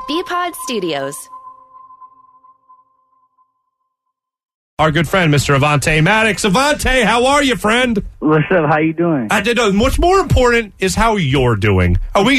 BPod Studios. Our good friend, Mr. Avonte Maddox. Avonte, how are you, friend? What's up? How you doing? I did. What's more important is how you're doing. Are we?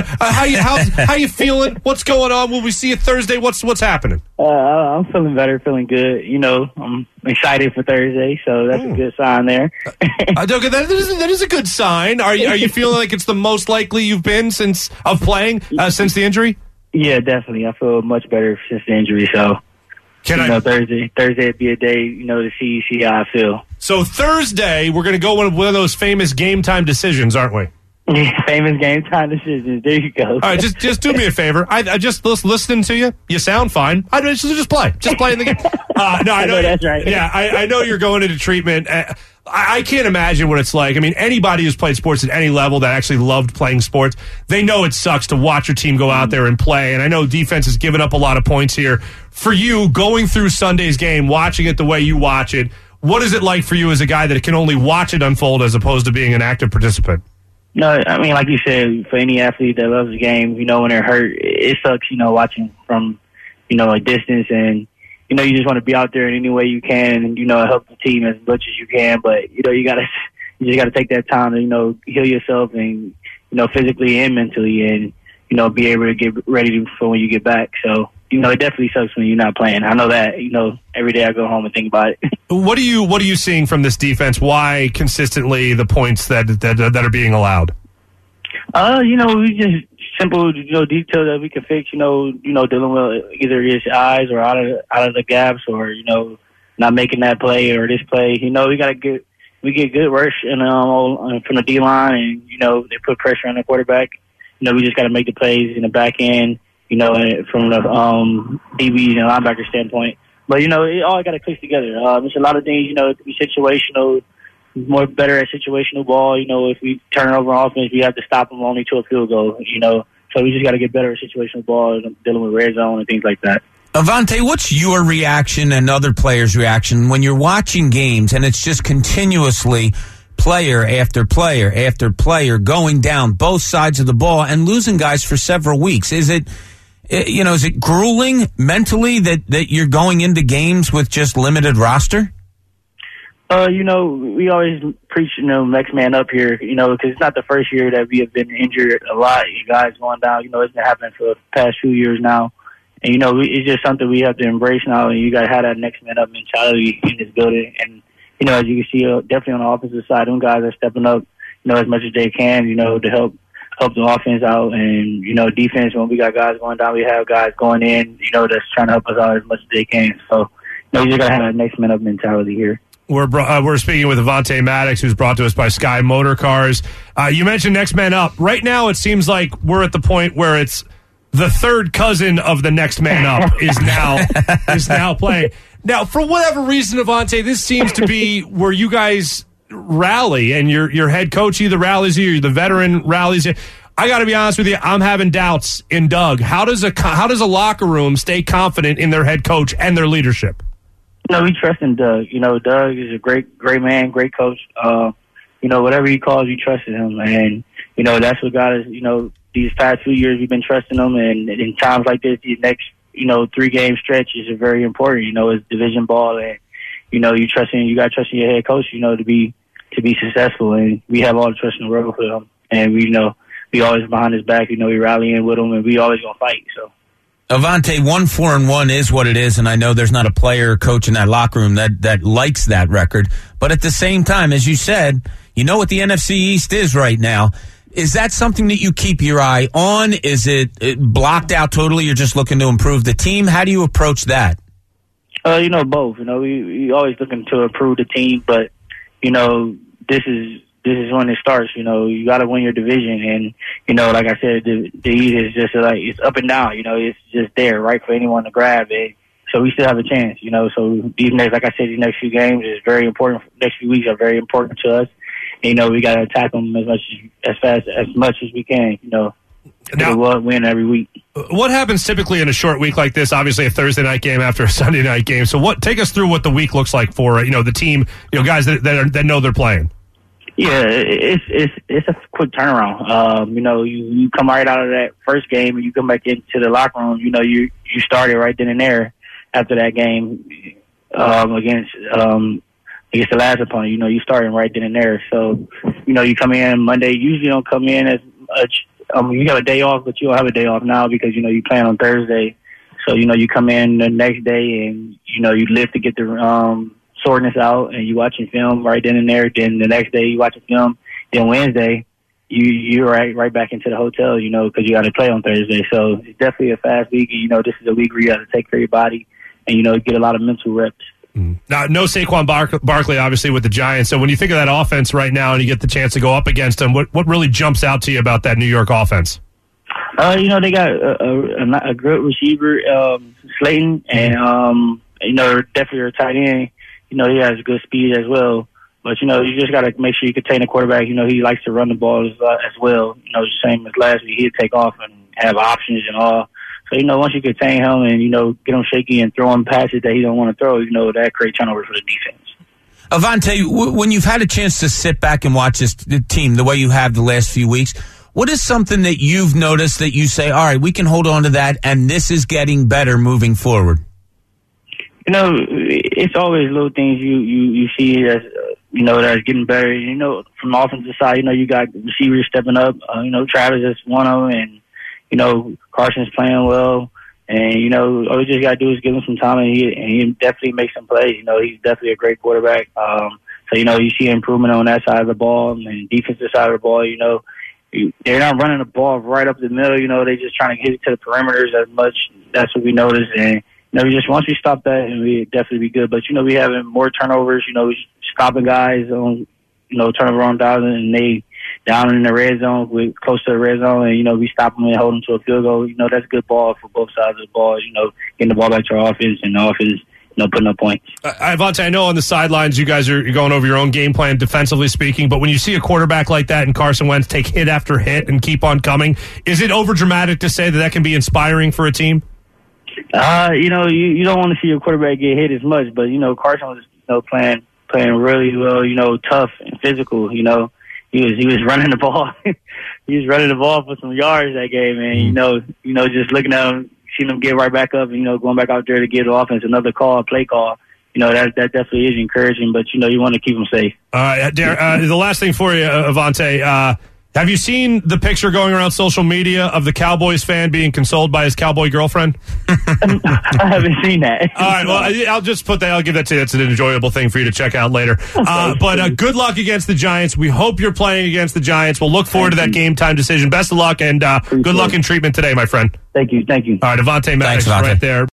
How you feeling? What's going on? Will we see you Thursday? What's happening? I'm feeling better, feeling good. You know, I'm excited for Thursday, so that's a good sign there. That is a good sign. Are you feeling like it's the most likely you've been since the injury? Yeah, definitely. I feel much better since the injury. So. Thursday would be a day, to see how I feel. So Thursday, we're going to go one of those famous game time decisions, aren't we? Famous game time decisions. There you go. All right, just do me a favor. I just listening to you. You sound fine. Just play in the game. No, I know that's right. Yeah, I know you're going into treatment. I can't imagine what it's like. I mean, anybody who's played sports at any level that actually loved playing sports, they know it sucks to watch your team go out there and play. And I know defense has given up a lot of points here. For you, going through Sunday's game, watching it the way you watch it, what is it like for you as a guy that can only watch it unfold as opposed to being an active participant? No, I mean, like you said, for any athlete that loves the game, when they're hurt, it sucks, watching from, a distance. And, you just want to be out there in any way you can and, help the team as much as you can. But, you just got to take that time to, heal yourself and, physically and mentally and, be able to get ready for when you get back. So, it definitely sucks when you're not playing. I know that, every day I go home and think about it. What are you seeing from this defense? Why consistently the points that are being allowed? We just simple, details that we can fix, dealing with either his eyes or out of the gaps or, not making that play or this play. We get good rush and from the D-line and, they put pressure on the quarterback. We just got to make the plays in the back end, from the DB and linebacker standpoint. But, it all got to click together. There's a lot of things, to be situational, more better at situational ball. If we turn it over on offense, we have to stop them only to a field goal, So we just got to get better at situational ball and dealing with red zone and things like that. Avonte, what's your reaction and other players' reaction when you're watching games and it's just continuously player after player after player going down both sides of the ball and losing guys for several weeks? Is it grueling mentally that you're going into games with just limited roster? We always preach, next man up here, because it's not the first year that we have been injured a lot. You guys going down, it's been happening for the past few years now. And, it's just something we have to embrace now. And you got to have that next man up mentality in this building. And, as you can see, definitely on the offensive side, them guys are stepping up, as much as they can, to help the offense out. And, defense, when we got guys going down, we have guys going in, that's trying to help us out as much as they can. So, we just got to have that next man up mentality here. We're speaking with Avonte Maddox, who's brought to us by Sky Motor Cars. You mentioned next man up. Right now, it seems like we're at the point where it's the third cousin of the next man up is now playing. Now, for whatever reason, Avonte, this seems to be where you guys rally, and your head coach either rallies you, or the veteran rallies you. I got to be honest with you, I'm having doubts in Doug. How does a locker room stay confident in their head coach and their leadership? We trust in Doug. Doug is a great man, great coach. Whatever he calls, we trust in him. And, that's what got us, these past few years we've been trusting him. And in times like this, these next, 3-game stretches are very important. It's division ball. And, you got to trust in your head coach, to be successful. And we have all the trust in the world for him. And we always behind his back, we rallying with him, and we always going to fight, so. Avonte, 1-4-1 is what it is, and I know there's not a player or coach in that locker room that likes that record. But at the same time, as you said, you know what the NFC East is right now. Is that something that you keep your eye on? Is it blocked out totally? You're just looking to improve the team? How do you approach that? Both. We always looking to improve the team, but, this is when it starts. You got to win your division. And, like I said, the East is just it's up and down. It's just there, right, for anyone to grab it. So we still have a chance, So these next few games is very important. Next few weeks are very important to us. And, we got to attack them as much as we can, Now, win every week. What happens typically in a short week like this? Obviously, a Thursday night game after a Sunday night game. So take us through what the week looks like for the team, guys that know they're playing. Yeah, it's a quick turnaround. You know, you come right out of that first game and you come back into the locker room. You know, you started right then and there after that game against the last opponent. You know, you starting right then and there. So, you know, you come in Monday. You usually don't come in as much. You have a day off, but you don't have a day off now because, you know, you plan on Thursday. So, you know, you come in the next day and, you know, you live to get the soreness out and you watching film right then and there. Then the next day you watching film. Then Wednesday you're right back into the hotel, you know, because you got to play on Thursday. So it's definitely a fast week. And, you know, this is a week where you got to take care of your body and, you know, get a lot of mental reps. Now, no Saquon Barkley, obviously, with the Giants. So when you think of that offense right now and you get the chance to go up against them, what really jumps out to you about that New York offense? You know, they got a good receiver, Slayton, and, you know, definitely a tight end. You know, he has good speed as well. But, you know, you just got to make sure you contain the quarterback. You know, he likes to run the ball as well. You know, the same as last week. He'd take off and have options and all. So, you know, once you contain him and, you know, get him shaky and throw him passes that he don't want to throw, you know, that creates turnovers for the defense. Avonte, when you've had a chance to sit back and watch this team the way you have the last few weeks, what is something that you've noticed that you say, all right, we can hold on to that, and this is getting better moving forward? You know, it's always little things you see as, you know, that's getting better. You know, from the offensive side, you know, you got receivers stepping up. You know, Travis is one of them, and, you know, Carson's playing well. And, you know, all you just got to do is give him some time, and he definitely makes some plays. You know, he's definitely a great quarterback. So, you know, you see improvement on that side of the ball and defensive side of the ball. You know, they're not running the ball right up the middle. You know, they're just trying to hit it to the perimeters as much. That's what we noticed. And, you know, just once we stop that, and we definitely be good. But, you know, we having more turnovers. You know, stopping guys on, you know, turnover on down, and they down in the red zone, we're close to the red zone, and, you know, we stop them and hold them to a field goal. You know, that's good ball for both sides of the ball. You know, getting the ball back to our offense and the offense, you know, putting up points. Avonte, I know on the sidelines you guys are going over your own game plan, defensively speaking, but when you see a quarterback like that and Carson Wentz take hit after hit and keep on coming, is it overdramatic to say that can be inspiring for a team? You know, you don't want to see your quarterback get hit as much, but, you know, Carson was, you know, playing really well, you know, tough and physical. You know, he was running the ball. He was running the ball for some yards that game, and, you know, just looking at him, seeing him get right back up, and, you know, going back out there to give the offense another play call. You know, that definitely is encouraging, but, you know, you want to keep him safe. The last thing for you, Avonte, have you seen the picture going around social media of the Cowboys fan being consoled by his cowboy girlfriend? I haven't seen that. All right, well, I'll just put that. I'll give that to you. It's an enjoyable thing for you to check out later. But good luck against the Giants. We hope you're playing against the Giants. We'll look forward to that game time decision. Best of luck, and good luck in treatment today, my friend. Thank you. All right, Avonte Maddox right there.